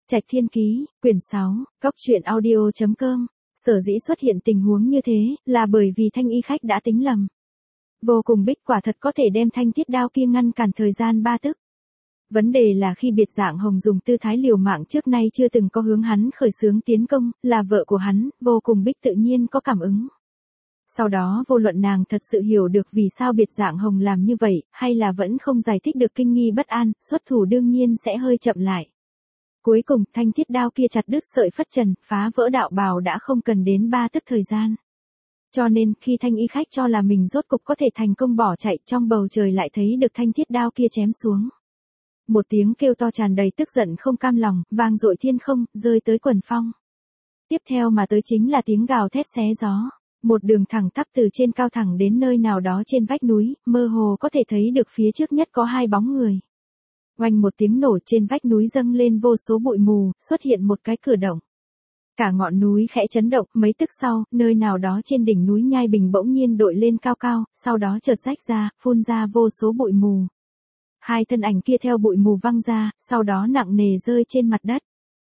Trạch Thiên Ký, quyển 6, Cóc truyện audio.com. Sở dĩ xuất hiện tình huống như thế, là bởi vì Thanh Y khách đã tính lầm. Vô cùng Bích quả thật có thể đem thanh thiết đao kia ngăn cản thời gian 3 tức. Vấn đề là khi biệt dạng hồng dùng tư thái liều mạng trước nay chưa từng có hướng hắn khởi xướng tiến công, là vợ của hắn, vô cùng Bích tự nhiên có cảm ứng. Sau đó vô luận nàng thật sự hiểu được vì sao biệt dạng hồng làm như vậy, hay là vẫn không giải thích được kinh nghi bất an, xuất thủ đương nhiên sẽ hơi chậm lại. Cuối cùng, thanh thiết đao kia chặt đứt sợi phất trần, phá vỡ đạo bào đã không cần đến 3 tức thời gian. Cho nên, khi Thanh Y khách cho là mình rốt cục có thể thành công bỏ chạy, trong bầu trời lại thấy được thanh thiết đao kia chém xuống. Một tiếng kêu to tràn đầy tức giận không cam lòng, vang dội thiên không, rơi tới quần phong. Tiếp theo mà tới chính là tiếng gào thét xé gió. Một đường thẳng tắp từ trên cao thẳng đến nơi nào đó trên vách núi, mơ hồ có thể thấy được phía trước nhất có 2 bóng người. Oanh một tiếng nổ, trên vách núi dâng lên vô số bụi mù, xuất hiện một cái cửa động. Cả ngọn núi khẽ chấn động, mấy tức sau, nơi nào đó trên đỉnh núi Nhai Bình bỗng nhiên đội lên cao cao, sau đó chợt rách ra, phun ra vô số bụi mù. 2 thân ảnh kia theo bụi mù văng ra, sau đó nặng nề rơi trên mặt đất.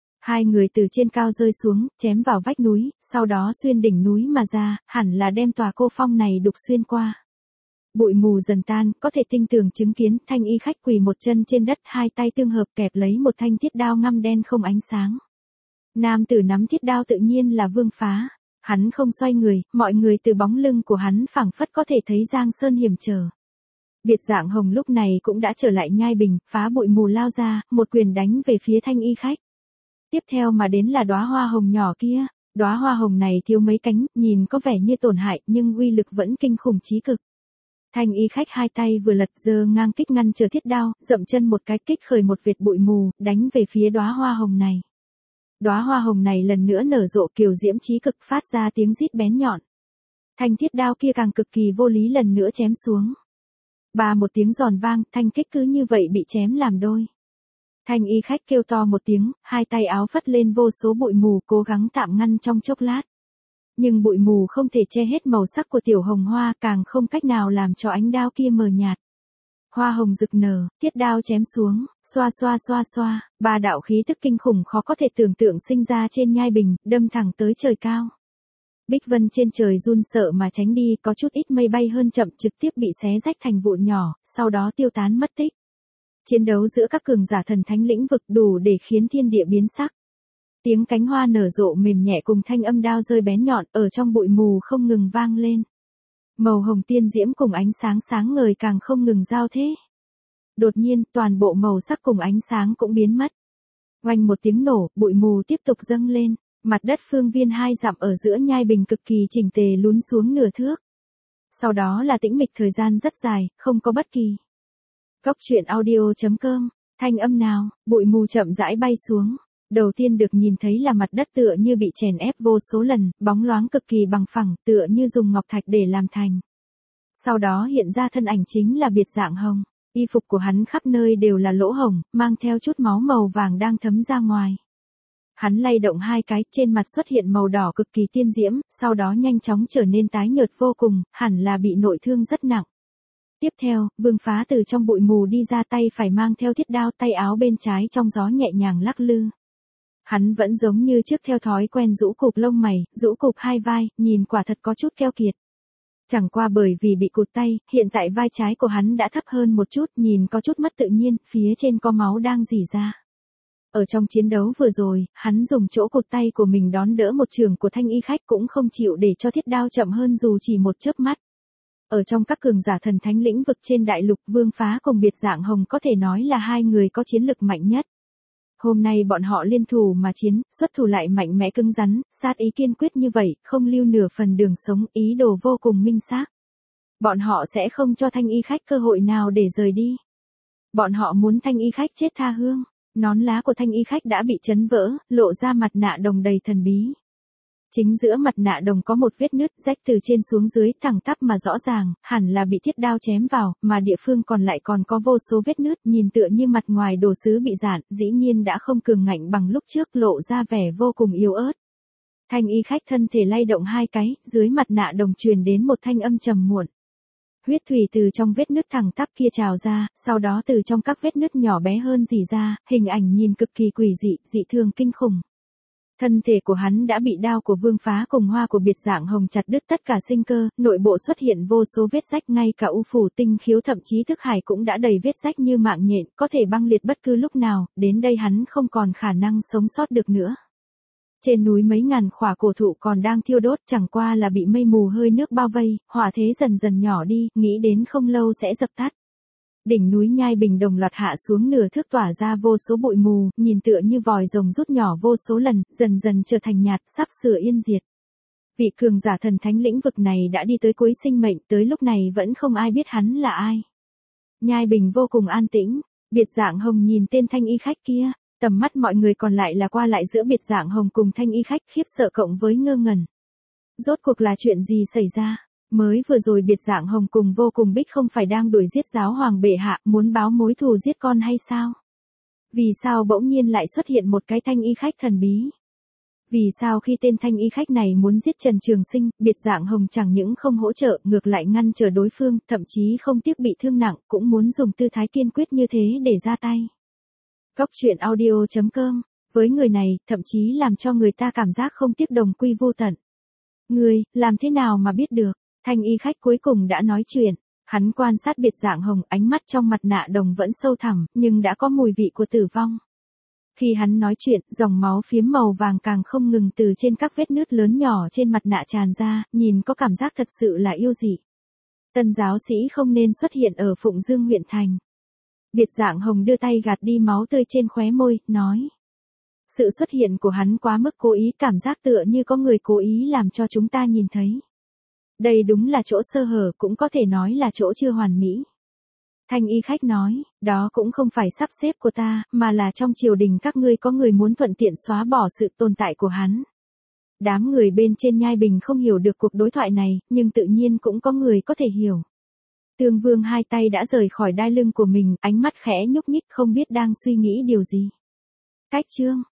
2 người từ trên cao rơi xuống, chém vào vách núi, sau đó xuyên đỉnh núi mà ra, hẳn là đem tòa cô phong này đục xuyên qua. Bụi mù dần tan, có thể tinh tường chứng kiến, Thanh Y khách quỳ một chân trên đất, 2 tay tương hợp kẹp lấy một thanh thiết đao ngăm đen không ánh sáng. Nam tử nắm thiết đao tự nhiên là Vương Phá. Hắn không xoay người, mọi người từ bóng lưng của hắn phảng phất có thể thấy giang sơn hiểm trở. Biệt dạng hồng lúc này cũng đã trở lại Nhai Bình, phá bụi mù lao ra, một quyền đánh về phía Thanh Y khách. Tiếp theo mà đến là đóa hoa hồng nhỏ kia. Đóa hoa hồng này thiếu mấy cánh, nhìn có vẻ như tổn hại, nhưng uy lực vẫn kinh khủng chí cực. Thanh Y khách 2 tay vừa lật giơ ngang kích ngăn trở thiết đao, dậm chân một cái kích khởi một vệt bụi mù, đánh về phía đóa hoa hồng này. Đóa hoa hồng này lần nữa nở rộ kiều diễm chí cực, phát ra tiếng rít bén nhọn. Thanh thiết đao kia càng cực kỳ vô lý lần nữa chém xuống. Ba một tiếng giòn vang, thanh kích cứ như vậy bị chém làm đôi. Thanh Y khách kêu to một tiếng, 2 tay áo phất lên vô số bụi mù, cố gắng tạm ngăn trong chốc lát. Nhưng bụi mù không thể che hết màu sắc của tiểu hồng hoa, càng không cách nào làm cho ánh đao kia mờ nhạt. Hoa hồng rực nở, thiết đao chém xuống, xoa xoa xoa xoa, 3 đạo khí tức kinh khủng khó có thể tưởng tượng sinh ra trên Nhai Bình, đâm thẳng tới trời cao. Bích vân trên trời run sợ mà tránh đi, có chút ít mây bay hơn chậm trực tiếp bị xé rách thành vụn nhỏ, sau đó tiêu tán mất tích. Chiến đấu giữa các cường giả thần thánh lĩnh vực đủ để khiến thiên địa biến sắc. Tiếng cánh hoa nở rộ mềm nhẹ cùng thanh âm đao rơi bén nhọn ở trong bụi mù không ngừng vang lên. Màu hồng tiên diễm cùng ánh sáng sáng ngời càng không ngừng giao thế. Đột nhiên, toàn bộ màu sắc cùng ánh sáng cũng biến mất. Oanh một tiếng nổ, bụi mù tiếp tục dâng lên, mặt đất phương viên 2 dặm ở giữa Nhai Bình cực kỳ chỉnh tề lún xuống nửa thước. Sau đó là tĩnh mịch thời gian rất dài, không có bất kỳ. Cóc truyện audio.com, thanh âm nào, bụi mù chậm rãi bay xuống. Đầu tiên được nhìn thấy là mặt đất tựa như bị chèn ép vô số lần, bóng loáng cực kỳ bằng phẳng, tựa như dùng ngọc thạch để làm thành. Sau đó hiện ra thân ảnh chính là biệt dạng hồng. Y phục của hắn khắp nơi đều là lỗ hổng, mang theo chút máu màu vàng đang thấm ra ngoài. Hắn lay động 2 cái, trên mặt xuất hiện màu đỏ cực kỳ tiên diễm, sau đó nhanh chóng trở nên tái nhợt vô cùng, hẳn là bị nội thương rất nặng. Tiếp theo, Vương Phá từ trong bụi mù đi ra, tay phải mang theo thiết đao, tay áo bên trái trong gió nhẹ nhàng lắc lư. Hắn vẫn giống như trước theo thói quen rũ cụp lông mày, rũ cụp 2 vai, nhìn quả thật có chút keo kiệt. Chẳng qua bởi vì bị cụt tay, hiện tại vai trái của hắn đã thấp hơn một chút, nhìn có chút mất tự nhiên, phía trên có máu đang rỉ ra. Ở trong chiến đấu vừa rồi, hắn dùng chỗ cụt tay của mình đón đỡ một chưởng của Thanh Y khách, cũng không chịu để cho thiết đao chậm hơn dù chỉ một chớp mắt. Ở trong các cường giả thần thánh lĩnh vực trên đại lục, Vương Phá cùng biệt dạng hồng có thể nói là 2 người có chiến lực mạnh nhất. Hôm nay bọn họ liên thủ mà chiến, xuất thủ lại mạnh mẽ cứng rắn, sát ý kiên quyết như vậy, không lưu nửa phần đường sống, ý đồ vô cùng minh xác. Bọn họ sẽ không cho Thanh Y khách cơ hội nào để rời đi. Bọn họ muốn Thanh Y khách chết tha hương. Nón lá của Thanh Y khách đã bị chấn vỡ, lộ ra mặt nạ đồng đầy thần bí. Chính giữa mặt nạ đồng có một vết nứt rách từ trên xuống dưới, thẳng tắp mà rõ ràng, hẳn là bị thiết đao chém vào, mà địa phương còn lại còn có vô số vết nứt, nhìn tựa như mặt ngoài đồ sứ bị rạn, dĩ nhiên đã không cường ngạnh bằng lúc trước, lộ ra vẻ vô cùng yếu ớt. Thanh Y khách thân thể lay động 2 cái, dưới mặt nạ đồng truyền đến một thanh âm trầm muộn. Huyết thủy từ trong vết nứt thẳng tắp kia trào ra, sau đó từ trong các vết nứt nhỏ bé hơn rỉ ra, hình ảnh nhìn cực kỳ quỷ dị, dị thường kinh khủng. Thân thể của hắn đã bị đao của Vương Phá cùng hoa của Biệt Dạng Hồng chặt đứt tất cả sinh cơ, nội bộ xuất hiện vô số vết rách, ngay cả u phủ tinh khiếu thậm chí thức hải cũng đã đầy vết rách như mạng nhện, có thể băng liệt bất cứ lúc nào, đến đây hắn không còn khả năng sống sót được nữa. Trên núi mấy ngàn khỏa cổ thụ còn đang thiêu đốt, chẳng qua là bị mây mù hơi nước bao vây, hỏa thế dần dần nhỏ đi, nghĩ đến không lâu sẽ dập tắt. Đỉnh núi Nhai Bình đồng loạt hạ xuống nửa thước, tỏa ra vô số bụi mù, nhìn tựa như vòi rồng rút nhỏ vô số lần, dần dần trở thành nhạt, sắp sửa yên diệt. Vị cường giả thần thánh lĩnh vực này đã đi tới cuối sinh mệnh, tới lúc này vẫn không ai biết hắn là ai. Nhai Bình vô cùng an tĩnh, Biệt Dạng Hồng nhìn tên thanh y khách kia, tầm mắt mọi người còn lại là qua lại giữa Biệt Dạng Hồng cùng thanh y khách, khiếp sợ cộng với ngơ ngẩn. Rốt cuộc là chuyện gì xảy ra? Mới vừa rồi Biệt Dạng Hồng cùng Vô Cùng Bích không phải đang đuổi giết giáo hoàng bệ hạ, muốn báo mối thù giết con hay sao? Vì sao bỗng nhiên lại xuất hiện một cái thanh y khách thần bí? Vì sao khi tên thanh y khách này muốn giết Trần Trường Sinh, Biệt Dạng Hồng chẳng những không hỗ trợ, ngược lại ngăn trở đối phương, thậm chí không tiếc bị thương nặng, cũng muốn dùng tư thái kiên quyết như thế để ra tay. Góc truyện audio.com, với người này, thậm chí làm cho người ta cảm giác không tiếc đồng quy vô tận. Ngươi, làm thế nào mà biết được? Thanh y khách cuối cùng đã nói chuyện. Hắn quan sát Biệt Dạng Hồng, ánh mắt trong mặt nạ đồng vẫn sâu thẳm, nhưng đã có mùi vị của tử vong. Khi hắn nói chuyện, dòng máu phiếm màu vàng càng không ngừng từ trên các vết nứt lớn nhỏ trên mặt nạ tràn ra, nhìn có cảm giác thật sự là yêu dị. Tân giáo sĩ không nên xuất hiện ở Phụng Dương huyện thành. Biệt Dạng Hồng đưa tay gạt đi máu tươi trên khóe môi, nói. Sự xuất hiện của hắn quá mức cố ý, cảm giác tựa như có người cố ý làm cho chúng ta nhìn thấy. Đây đúng là chỗ sơ hở, cũng có thể nói là chỗ chưa hoàn mỹ. Thanh y khách nói, đó cũng không phải sắp xếp của ta, mà là trong triều đình các ngươi có người muốn thuận tiện xóa bỏ sự tồn tại của hắn. Đám người bên trên Nhai Bình không hiểu được cuộc đối thoại này, nhưng tự nhiên cũng có người có thể hiểu. Tương Vương hai tay đã rời khỏi đai lưng của mình, ánh mắt khẽ nhúc nhích không biết đang suy nghĩ điều gì. Cách chương